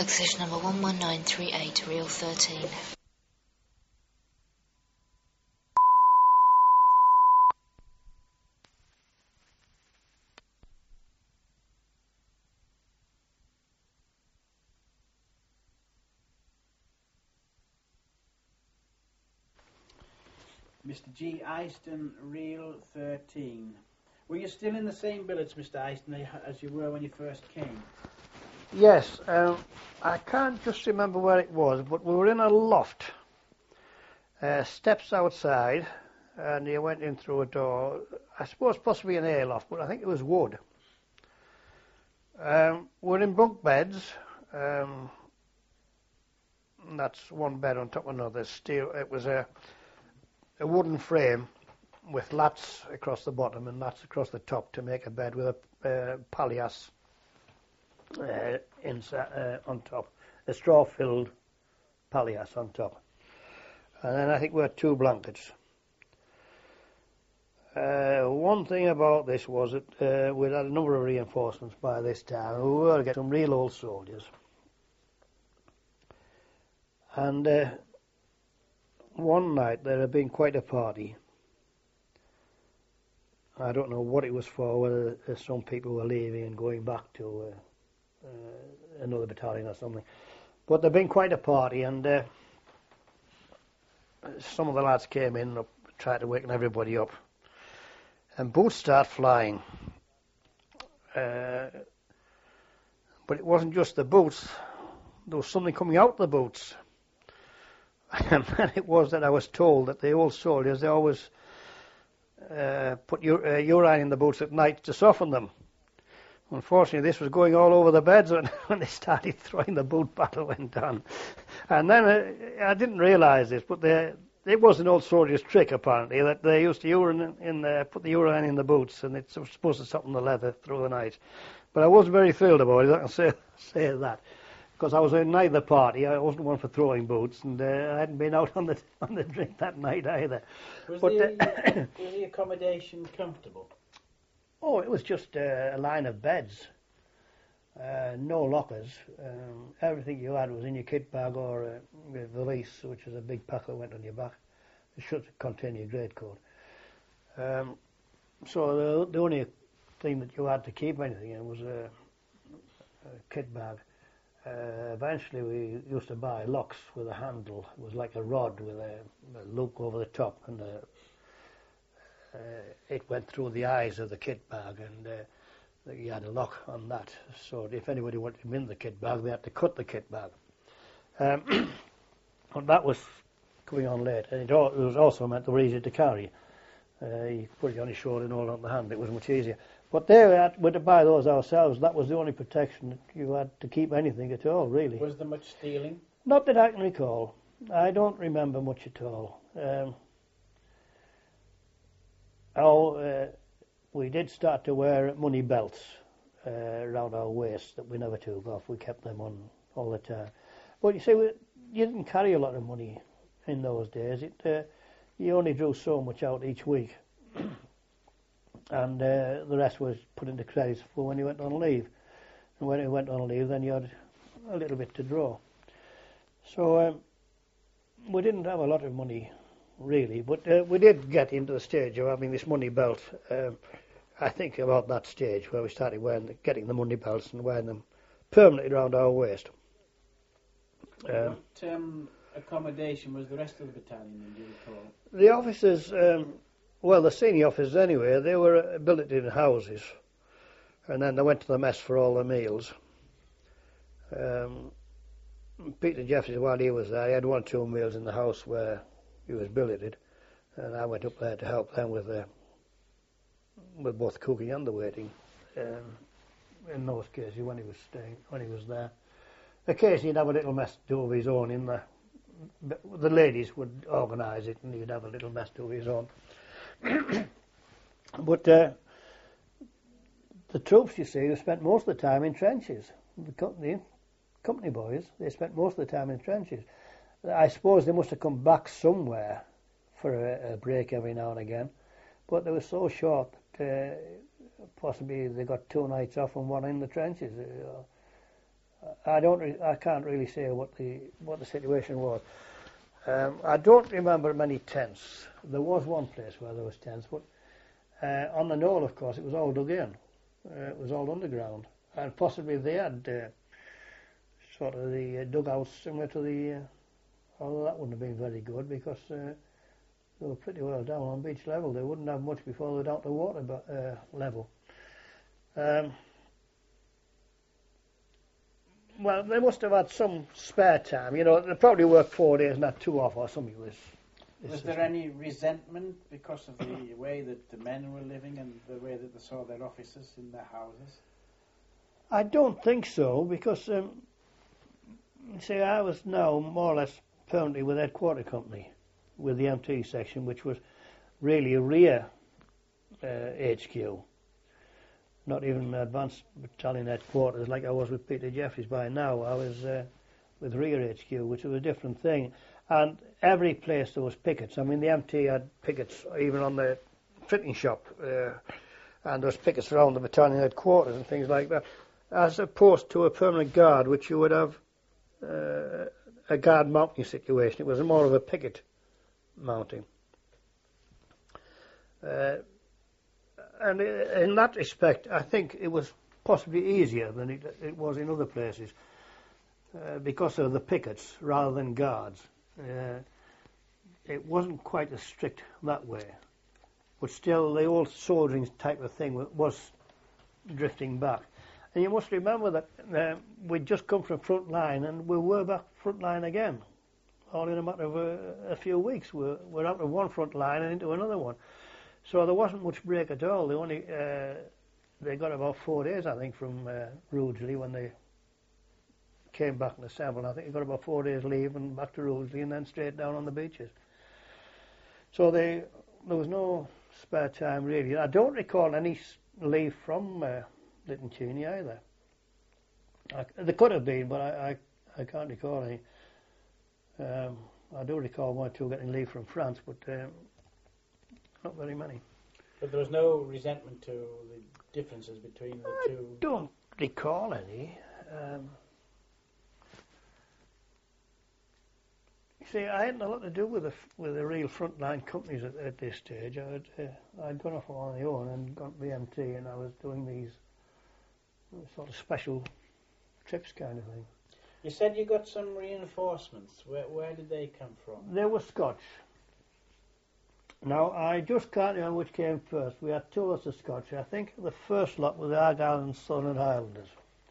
Position number 11938, reel 13. Mr. G. Eyston, reel 13. Were you still in the same billets, Mr. Eyston, as you were when you first came? Yes, I can't just remember where it was, but we were in a loft. Steps outside, and you went in through a door. I suppose possibly an air loft, but I think it was wood. We're in bunk beds. That's one bed on top of another. Steel. It was a wooden frame with lats across the bottom and lats across the top to make a bed with a palliasse inside, on top, a straw-filled palliasse on top. And then I think we had 2 blankets. One thing about this was that we'd had a number of reinforcements by this time. We were getting some real old soldiers. And one night there had been quite a party. I don't know what it was for, whether some people were leaving and going back to another battalion or something. But there'd been quite a party, and some of the lads came in and tried to waken everybody up. And boots started flying. But it wasn't just the boots. There was something coming out the boots. And then it was that I was told that the old soldiers, they always put urine in the boots at night to soften them. Unfortunately, this was going all over the beds when they started throwing the boot battle went on. And then I didn't realise this, but it was an old soldier's trick, apparently, that they used to put the urine in the boots, and it's supposed to soften the leather through the night. But I wasn't very thrilled about it, I can say that. Because I was in neither party. I wasn't one for throwing boots, and I hadn't been out on the drink that night either. Was the accommodation comfortable? Oh, it was just a line of beds, no lockers. Everything you had was in your kit bag or a valise, which was a big pack that went on your back. It should contain your greatcoat. So the only thing that you had to keep anything in was a kit bag. Eventually we used to buy locks with a handle. It was like a rod with a loop over the top, and it went through the eyes of the kit bag, and you had a lock on that. So if anybody wanted to in the kit bag, they had to cut the kit bag. And that was coming on late, and it was also meant they were easy to carry. You put it on your shoulder and hold it on the hand. It was much easier. But there we had to buy those ourselves. That was the only protection that you had to keep anything at all, really. Was there much stealing? Not that I can recall. I don't remember much at all. We did start to wear money belts around our waists that we never took off. We kept them on all the time. But you see, you didn't carry a lot of money in those days. You only drew so much out each week. And the rest was put into credits for when you went on leave. And when you went on leave, then you had a little bit to draw. So we didn't have a lot of money, really, but we did get into the stage of having this money belt. I think about that stage where we started getting the money belts and wearing them permanently around our waist. What accommodation was the rest of the battalion, do you recall? The officers... Well, the senior officers anyway, they were billeted in houses, and then they went to the mess for all the meals. Peter Jeffries, while he was there, he had 1 or 2 meals in the house where he was billeted, and I went up there to help them with both cooking and the waiting. In those cases, when he was there, occasionally he'd have a little mess to do of his own. The ladies would organise it, and he'd have a little mess to do of his own. But the troops, you see, spent most of the time in trenches. The company boys, they spent most of the time in trenches. I suppose they must have come back somewhere for a break every now and again, but they were so short that possibly they got 2 nights off and 1 in the trenches. I can't really say what the situation was. I don't remember many tents. There was one place where there was tents, but on the knoll, of course, it was all dug in. It was all underground, and possibly they had sort of the dugouts similar to the. Although that wouldn't have been very good because they were pretty well down on beach level. They wouldn't have much before they were down to water level. Well, they must have had some spare time. You know, they probably worked 4 days, not 2 off, or something. Was there any resentment because of the way that the men were living and the way that they saw their officers in their houses? I don't think so, because see, I was now more or less permanently with Headquarter Company, with the MT section, which was really a rear HQ. Not even advanced battalion headquarters like I was with Peter Jeffries by now. I was with rear HQ, which was a different thing. And every place there was pickets. I mean, the MT had pickets even on the fitting shop, and there was pickets around the battalion headquarters and things like that, as opposed to a permanent guard, which you would have a guard mounting situation. It was more of a picket mounting. And in that respect, I think it was possibly easier than it was in other places because of the pickets rather than guards. It wasn't quite as strict that way. But still, the old soldiering type of thing was drifting back. And you must remember that we'd just come from front line and we were back front line again, all in a matter of a few weeks. We're out of one front line and into another one. So there wasn't much break at all. They got about 4 days, I think, from Rugeley when they came back and assembled. I think they got about 4 days leave and back to Rugeley and then straight down on the beaches. So there was no spare time really. I don't recall any leave from Lytton Cheney either. There could have been, but I can't recall any. I do recall one or two getting leave from France, but not very many. But there was no resentment to the differences between the two? I don't recall any. See, I hadn't a lot to do with the real frontline companies at this stage. I'd gone off on my own and got the MT, and I was doing these sort of special trips kind of thing. You said you got some reinforcements. Where did they come from? They were Scotch. Now, I just can't remember which came first. We had 2 lots of Scotch. I think the first lot was the Argyll and Southern Highlanders.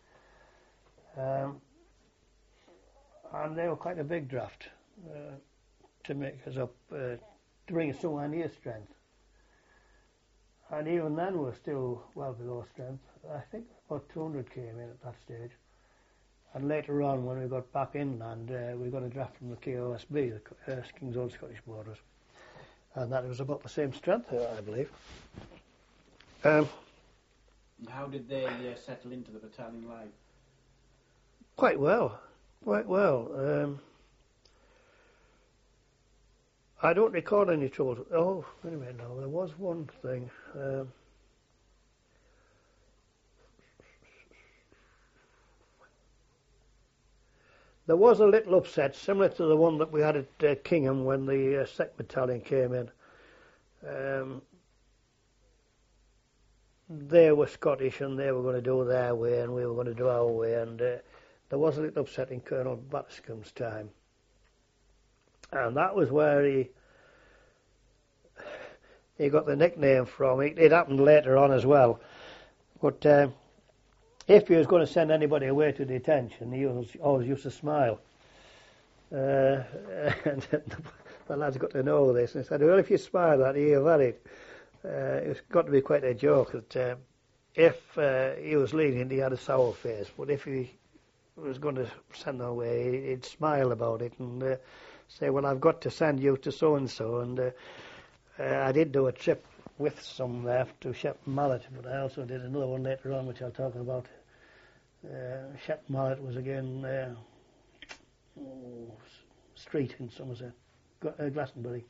And they were quite a big draft to make us up, to bring us somewhere near strength. And even then we were still well below strength. I think about 200 came in at that stage. And later on, when we got back inland, we got a draft from the KOSB, the King's Old Scottish Borders. And that was about the same strength, I believe. How did they settle into the battalion life? Quite well. I don't recall any trouble. Oh, wait a minute now. There was one thing. There was a little upset, similar to the one that we had at Kingham when the 2nd Battalion came in. They were Scottish and they were going to do their way and we were going to do our way, and there was a little upset in Colonel Batterscombe's time. And that was where he got the nickname from. It happened later on as well. But if he was going to send anybody away to detention, he always used to smile. And the lads got to know this and said, well, if you smile at it, you're valid. It's got to be quite a joke that if he was lenient, he had a sour face, but if he was going to send them away, he'd smile about it and say, well, I've got to send you to so-and-so. And I did do a trip with some there to Shepton Mallet, but I also did another one later on, which I'll talk about. Shepton Mallet was again street in Somerset, Glastonbury.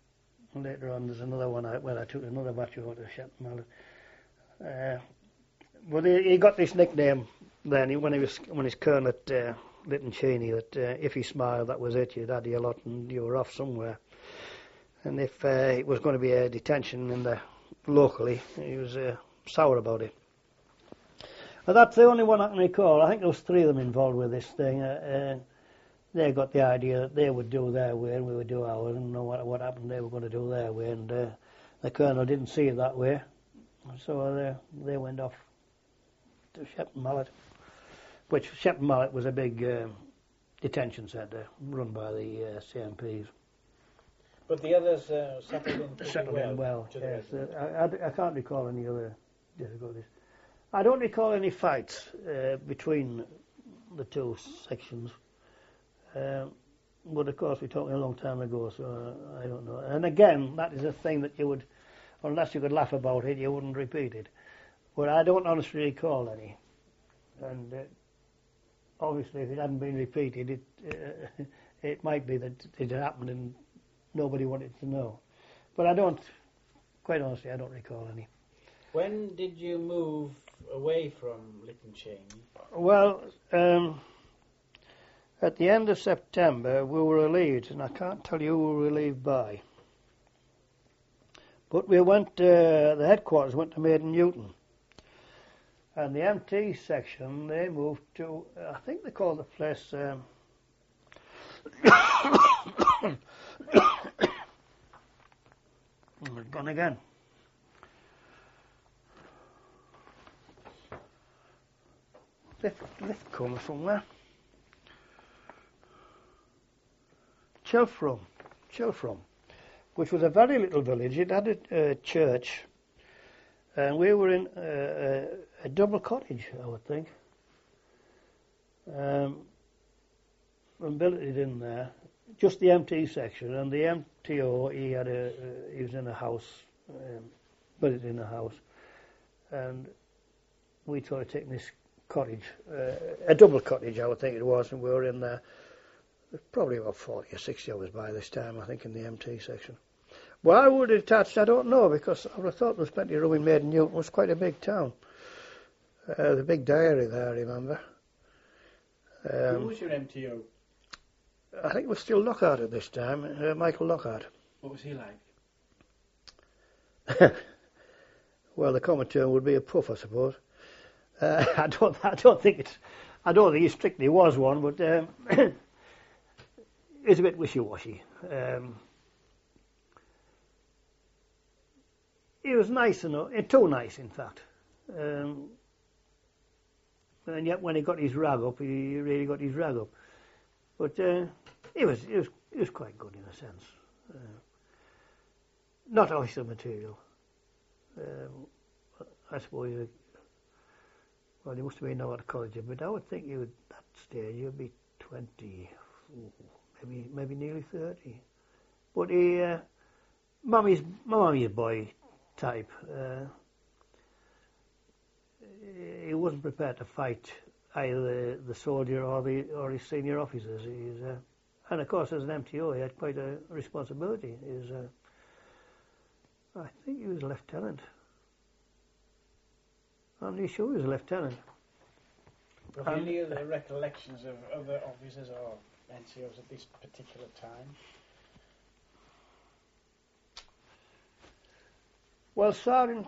Later on, there's another one where I took another batch over to Shepton Mallet. Well, he got this nickname then when he's colonel at Lytton Cheney that if he smiled, that was it. You'd had your lot and you were off somewhere. And if it was going to be a detention in the locally, he was sour about it. But that's the only one I can recall. I think there was 3 of them involved with this thing. They got the idea that they would do their way and we would do ours, and know what happened. They were going to do their way, and the colonel didn't see it that way, so they went off to Shepton Mallet, which Shepton Mallet was a big detention centre run by the CMPs. But the others settled in well. Yes. I can't recall any other difficulties. I don't recall any fights between the 2 sections. But of course we're talking a long time ago, so I don't know. And again, that is a thing that you would, unless you could laugh about it, you wouldn't repeat it. But I don't honestly recall any. And obviously if it hadn't been repeated, it might be that it had happened and nobody wanted to know. But quite honestly, I don't recall any. When did you move away from Lytton Cheney? Well, at the end of September, we were relieved, and I can't tell you who we were relieved by. But we went, the headquarters went to Maiden Newton. And the MT section, they moved to, I think they called the place, it's gone again. Lift comes somewhere. Chelfrom, which was a very little village. It had a church, and we were in a double cottage, I would think. And built it in there, just the MT section, and the MTO. He was in a house, built it in a house, and we tried to take this cottage, a double cottage, I would think it was, and we were in there. Probably about 40 or 60 hours by this time, I think, in the MT section. Well, I would have attached, I don't know, because I would have thought there was plenty of room in Maiden Newton. It was quite a big town. The big dairy there, I remember. Who was your MTO? I think it was still Lockhart at this time, Michael Lockhart. What was he like? Well, the common term would be a puff, I suppose. I don't think he strictly was one, but it's a bit wishy-washy. He was nice enough, too nice, in fact. And yet, when he got his rag up, he really got his rag up. But he was quite good in a sense. Not oyster material. I suppose. Well, he must have been now at college, but I would think you at that stage you'd be 20, maybe nearly 30. But he, mommy's boy type. He wasn't prepared to fight either the soldier or his senior officers. And of course, as an MTO, he had quite a responsibility. I think he was a lieutenant. I'm not sure he was a lieutenant. Have you any other recollections of other officers or NCOs at this particular time? Well, Sergeant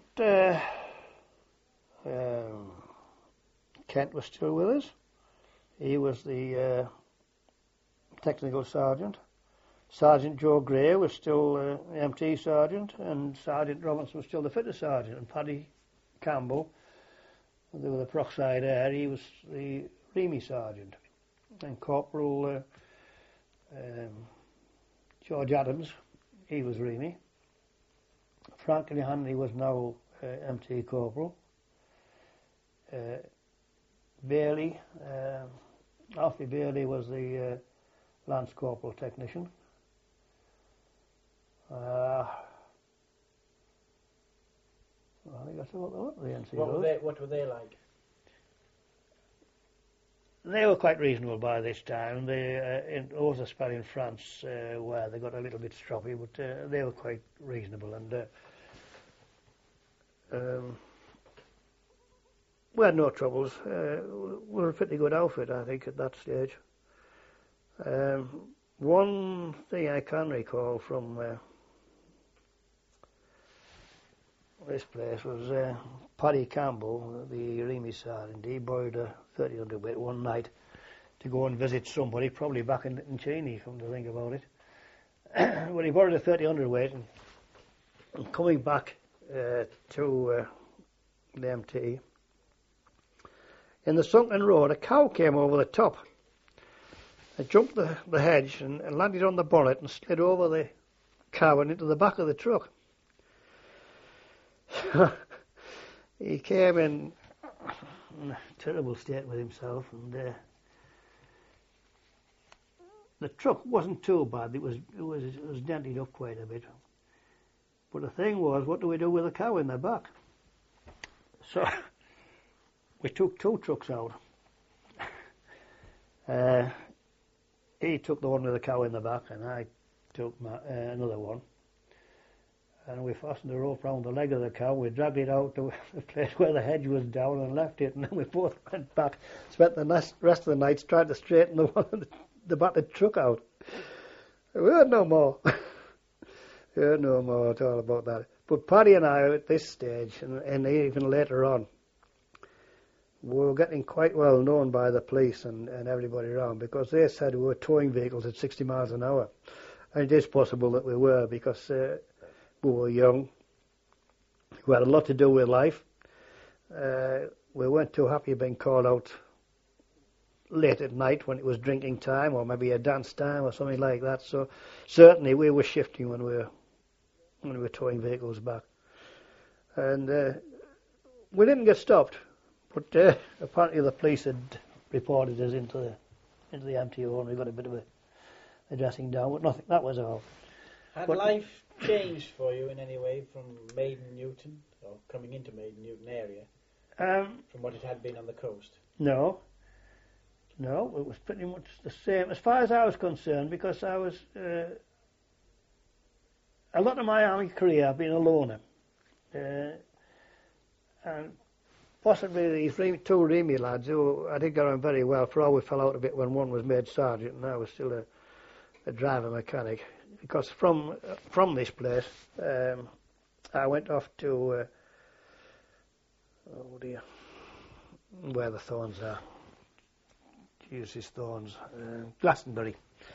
Kent was still with us. He was the technical sergeant. Sergeant Joe Gray was still MT sergeant, and Sergeant Robinson was still the fitter sergeant, and Paddy Campbell, they were the Proxide Air, he was the Remy sergeant, and Corporal George Adams, he was Remy. Franklin Hanley was now MT Corporal. Bailey, Alfie Bailey was the Lance Corporal technician. I think that's about the lot of the NCOs. What were they like? They were quite reasonable by this time. There was a spell in France where they got a little bit stroppy, but they were quite reasonable. And we had no troubles. We were a pretty good outfit, I think, at that stage. One thing I can recall from this place was Paddy Campbell, the Remy sergeant. He borrowed a 30 weight one night to go and visit somebody, probably back in Cheney, come to think about it. When he borrowed a 30 weight and coming back to the MT, in the sunken road, a cow came over the top. It jumped the hedge and landed on the bonnet and slid over the cow and into the back of the truck. He came in a terrible state with himself, and the truck wasn't too bad. It was dented up quite a bit. But the thing was, what do we do with the cow in the back? So we took 2 trucks out. He took the one with the cow in the back, and I took another one. And we fastened a rope round the leg of the cow. We dragged it out to the place where the hedge was down and left it. And then we both went back, spent the rest of the nights trying to straighten the battered truck out. We heard no more. We heard no more at all about that. But Paddy and I, at this stage, and even later on, we were getting quite well known by the police and everybody around, because they said we were towing vehicles at 60 miles an hour. And it is possible that we were, because we were young. We had a lot to do with life. We weren't too happy being called out late at night when it was drinking time, or maybe a dance time or something like that. So certainly we were shifting when we were towing vehicles back. And we didn't get stopped. But apparently the police had reported us into the MTO, and we got a bit of a dressing down, but nothing. That was all. Had life changed for you in any way from Maiden Newton, or coming into Maiden Newton area, from what it had been on the coast? No, it was pretty much the same as far as I was concerned, because I was a lot of my army career I've been a loner, and possibly these 2 Remy lads, who I did get on very well, for all we fell out a bit when one was made sergeant and I was still a driver mechanic. Because from this place, I went off to, where the Thorns are. Jesus, Thorns, Glastonbury,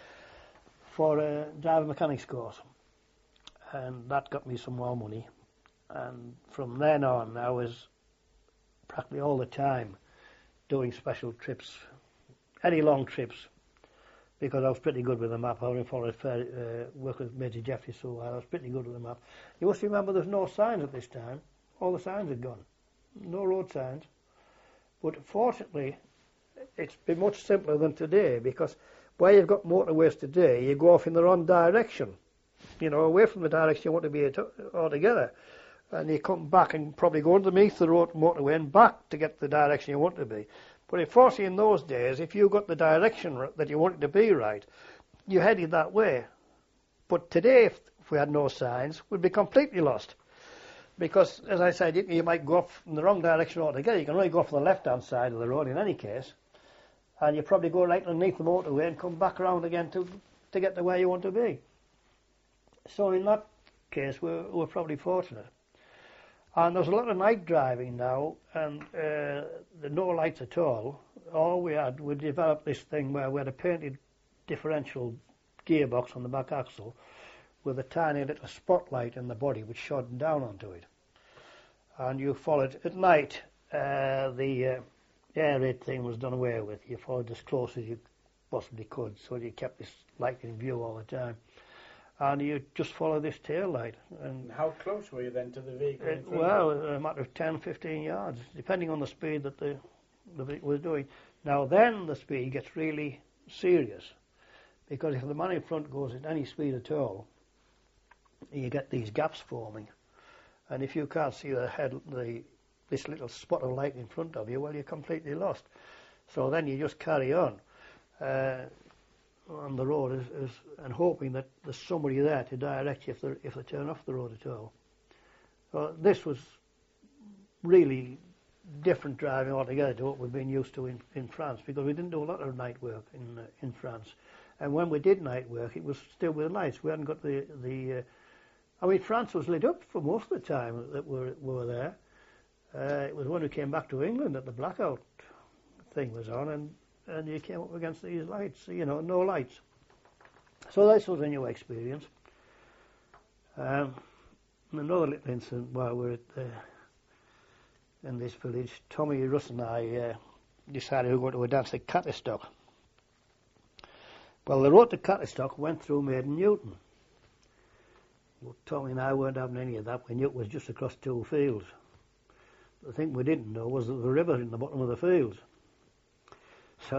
for a driver mechanics course. And that got me some more money. And from then on, I was practically all the time doing special trips, any long trips, because I was pretty good with the map. I only followed work with Major Jeffrey, so I was pretty good with the map. You must remember there's no signs at this time. All the signs had gone. No road signs. But fortunately, it's been much simpler than today, because where you've got motorways today, you go off in the wrong direction. You know, away from the direction you want to be altogether. And you come back and probably go underneath the motorway and back to get the direction you want to be. But unfortunately in those days, if you got the direction that you wanted to be right, you headed that way. But today, if we had no signs, we'd be completely lost. Because, as I said, you might go off in the wrong direction altogether. You can only go off the left-hand side of the road in any case. And you probably go right underneath the motorway and come back around again to get to where you want to be. So in that case, we're probably fortunate. And there's a lot of night driving now, and no lights at all. All we developed this thing where we had a painted differential gearbox on the back axle with a tiny little spotlight in the body which shone down onto it. And you followed, at night, the air raid thing was done away with. You followed as close as you possibly could, so you kept this light in view all the time. And you just follow this tail light. And how close were you then to the vehicle? Well, a matter of 10, 15 yards, depending on the speed that the vehicle was doing. Now then the speed gets really serious, because if the man in front goes at any speed at all, you get these gaps forming. And if you can't see this little spot of light in front of you, well, you're completely lost. So then you just carry on the road and hoping that there's somebody there to direct you if they turn off the road at all. So this was really different driving altogether to what we've been used to in France, because we didn't do a lot of night work in France. And when we did night work, it was still with lights. We hadn't got I mean, France was lit up for most of the time that we were there. It was when we came back to England that the blackout thing was on, and you came up against these lights, no lights. So this was a new experience. Another little incident while we were in this village, Tommy Russ and I decided we were going to a dance at Catterstock. Well, the road to Catterstock went through Maiden Newton. Well, Tommy and I weren't having any of that. We knew it was just across two fields. The thing we didn't know was that the river in the bottom of the fields. So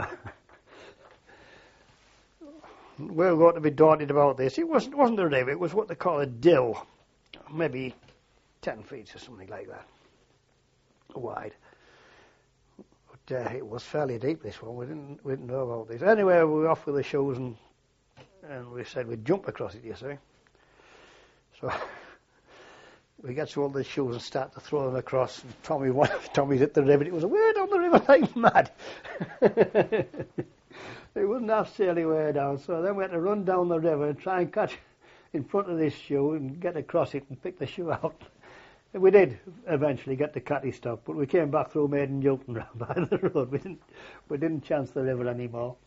we were going to be daunted about this. It wasn't a river, it was what they call a dill, maybe 10 feet or something like that, wide. But it was fairly deep, this one. We didn't know about this. Anyway, we were off with the shoes, and we said we'd jump across it, you see. So we get to all the shoes and start to throw them across. And Tommy's at the river. It was way down the river like mad. It wasn't half sailing way down. So then we had to run down the river and try and catch in front of this shoe and get across it and pick the shoe out. And we did eventually get to Catterstock, but we came back through Maiden Newton round by the road. We didn't chance the river anymore.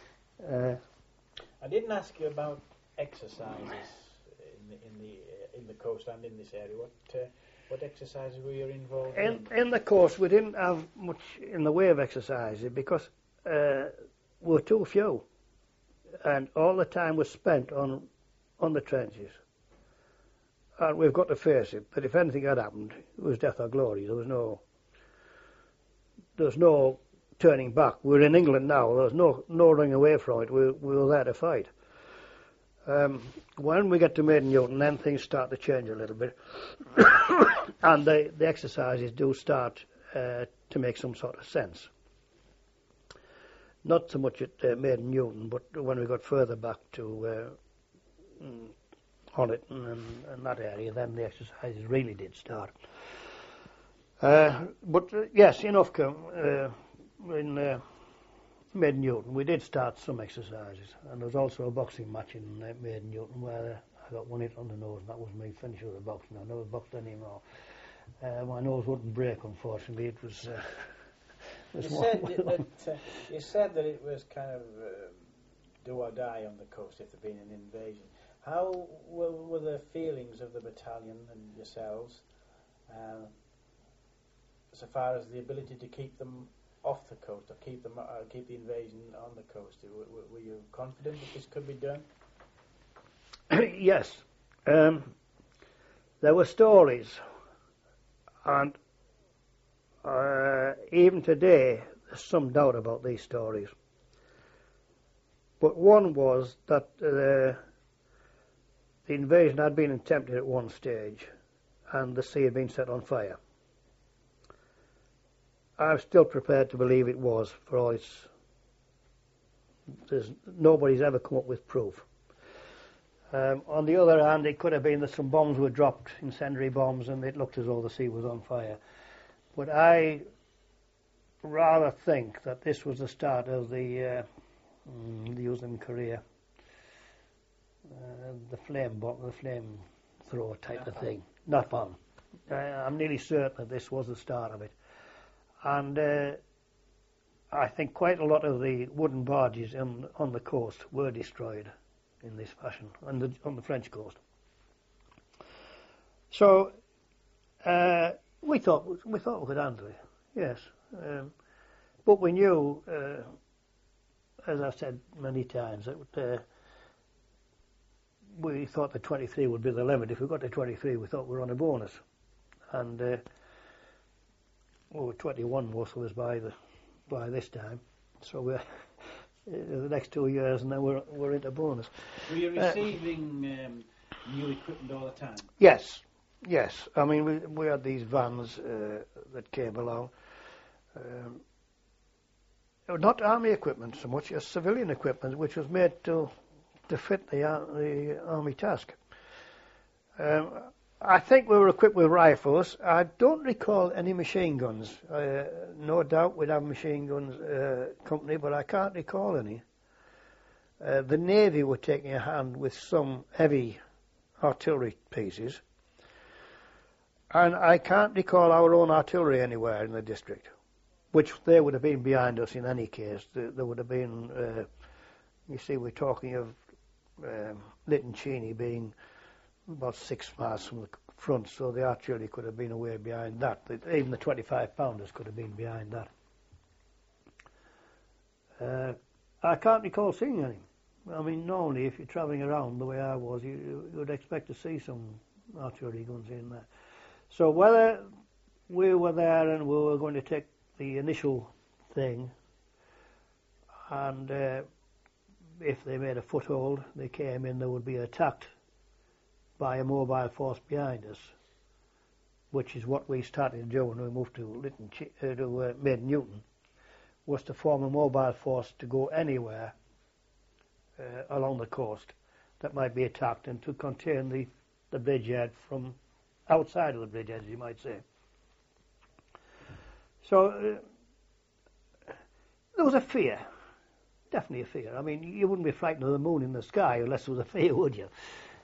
I didn't ask you about exercises in the coast and in this area. What exercises were you involved in? In the coast, we didn't have much in the way of exercises because we were too few, and all the time was spent on the trenches. And we've got to face it, that if anything had happened, it was death or glory. There was no turning back. We're in England now. There's no running away from it. We were there to fight. When we get to Maiden Newton, then things start to change a little bit, and the exercises do start to make some sort of sense. Not so much at Maiden Newton, but when we got further back to Honiton and that area, then the exercises really did start. But yes, in Ufka, in Maiden Newton, we did start some exercises, and there was also a boxing match in Maiden Newton where I got one hit on the nose, and that was me finish with the boxing. I never boxed anymore. My nose wouldn't break, unfortunately. It was. You said that it was kind of do or die on the coast if there'd been an invasion. How were the feelings of the battalion and yourselves, so far as the ability to keep them off the coast, or keep the invasion on the coast? Were you confident that this could be done? Yes. There were stories, and even today there's some doubt about these stories. But one was that the invasion had been attempted at one stage, and the sea had been set on fire. I'm still prepared to believe it was, for all nobody's ever come up with proof. On the other hand, it could have been that some bombs were dropped, incendiary bombs, and it looked as though the sea was on fire. But I rather think that this was the start of the use in Korea, the flame thrower type of thing, napalm. I'm nearly certain that this was the start of it. And I think quite a lot of the wooden barges on the coast were destroyed in this fashion, on the French coast. So we thought we could handle it, yes. But we knew, as I've said many times, that we thought the 23 would be the limit. If we got to 23, we thought we were on a bonus. And we were 21 most of us by this time. So we're the next 2 years, and then we're into bonus. Were you receiving new equipment all the time? Yes. I mean, we had these vans that came along. Not army equipment so much as civilian equipment, which was made to fit the army task. I think we were equipped with rifles. I don't recall any machine guns. No doubt we'd have machine guns company, but I can't recall any. The Navy were taking a hand with some heavy artillery pieces, and I can't recall our own artillery anywhere in the district, which they would have been behind us in any case. There would have been, you see, we're talking of Lytton Cheney being about 6 miles from the front, so the artillery could have been away behind that. Even the 25-pounders could have been behind that. I can't recall seeing any. I mean, normally if you're travelling around the way I was, you would expect to see some artillery guns in there. So whether we were there and we were going to take the initial thing, and if they made a foothold, they came in, they would be attacked by a mobile force behind us, which is what we started to do when we moved to Maiden Newton, was to form a mobile force to go anywhere along the coast that might be attacked, and to contain the bridgehead from outside of the bridgehead, as you might say. So there was a fear, definitely a fear. I mean, you wouldn't be frightened of the moon in the sky unless there was a fear, would you?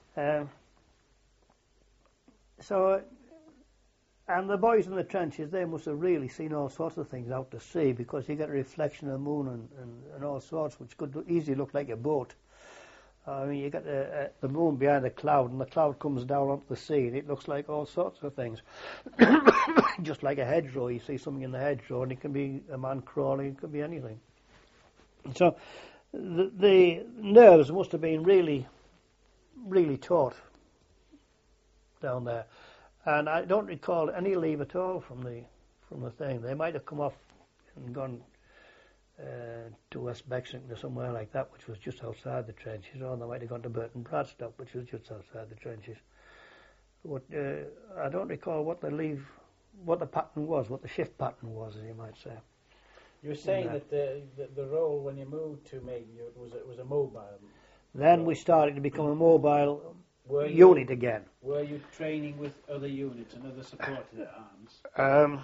And the boys in the trenches, they must have really seen all sorts of things out to sea, because you get a reflection of the moon and all sorts, which could easily look like a boat. I mean, you get the moon behind the cloud, and the cloud comes down onto the sea, and it looks like all sorts of things. Just like a hedgerow, you see something in the hedgerow, and it can be a man crawling, it could be anything. So the nerves must have been really, really taut down there. And I don't recall any leave at all from the thing. They might have come off and gone to West Bexington or somewhere like that, which was just outside the trenches, or they might have gone to Burton Bradstock, which was just outside the trenches. But I don't recall what the pattern was, what the shift pattern was, as you might say. You were saying that the role when you moved to Maiden was a mobile. Then we started to become a mobile unit again. Were you training with other units and other supported arms?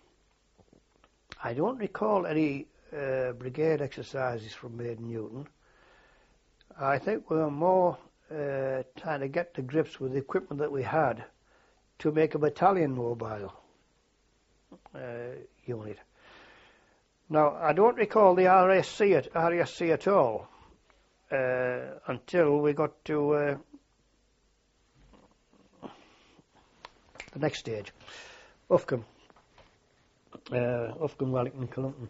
I don't recall any brigade exercises from Maiden Newton. I think we were more trying to get to grips with the equipment that we had to make a battalion mobile unit. Now, I don't recall the RSC at all until we got to the next stage, Ufcombe, Wellington, Cullompton.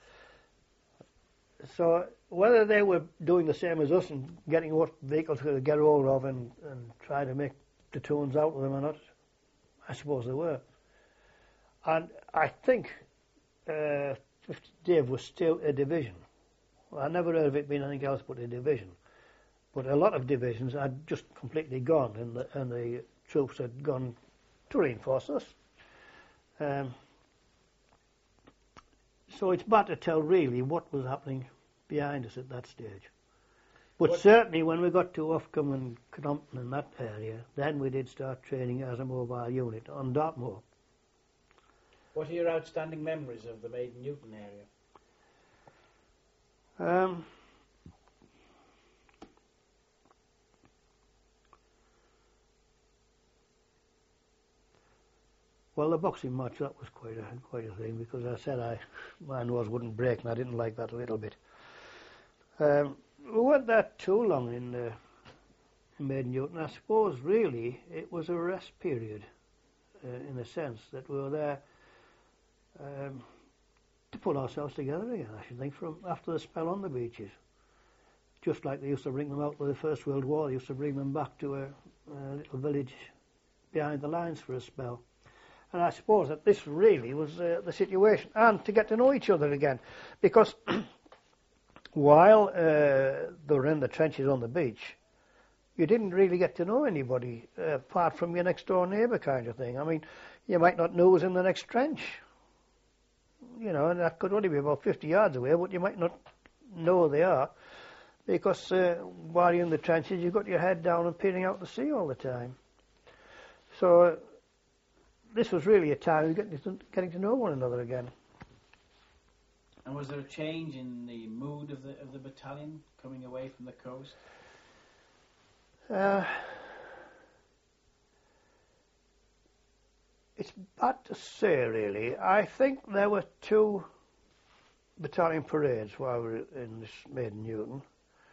So whether they were doing the same as us and getting what vehicles to get hold of and try to make platoons out of them or not, I suppose they were. And I think 50th Div was still a division. Well, I never heard of it being anything else but a division. But a lot of divisions had just completely gone, and the troops had gone to reinforce us. So it's bad to tell really what was happening behind us at that stage. But certainly when we got to Ufcombe and Cullompton and that area, then we did start training as a mobile unit on Dartmoor. What are your outstanding memories of the Maiden Newton area? Well, the boxing match, that was quite a thing, because I said my nose wouldn't break, and I didn't like that a little bit. We weren't there too long in Maiden Newton. I suppose really it was a rest period, in a sense that we were there to pull ourselves together again, I should think, from after the spell on the beaches. Just like they used to bring them out with the First World War, they used to bring them back to a little village behind the lines for a spell. And I suppose that this really was the situation, and to get to know each other again, because while they were in the trenches on the beach, you didn't really get to know anybody apart from your next door neighbour kind of thing. I mean, you might not know who's in the next trench, you know, and that could only be about 50 yards away, but you might not know they are, because while you're in the trenches, you've got your head down and peering out to sea all the time. So this was really a time of getting to know one another again. And was there a change in the mood of the battalion coming away from the coast? It's bad to say, really. I think there were 2 battalion parades while we were in this Maiden Newton,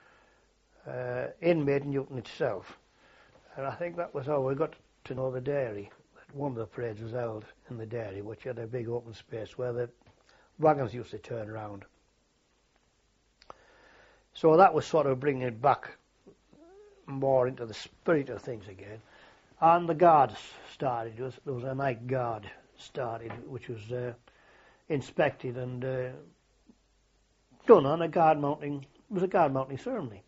in Maiden Newton itself. And I think that was how we got to know the dairy. One of the parades was held in the dairy, which had a big open space where the wagons used to turn round. So that was sort of bringing it back more into the spirit of things again. And the guards started. There was a night guard started, which was inspected and done on a guard mounting. It was a guard mounting ceremony.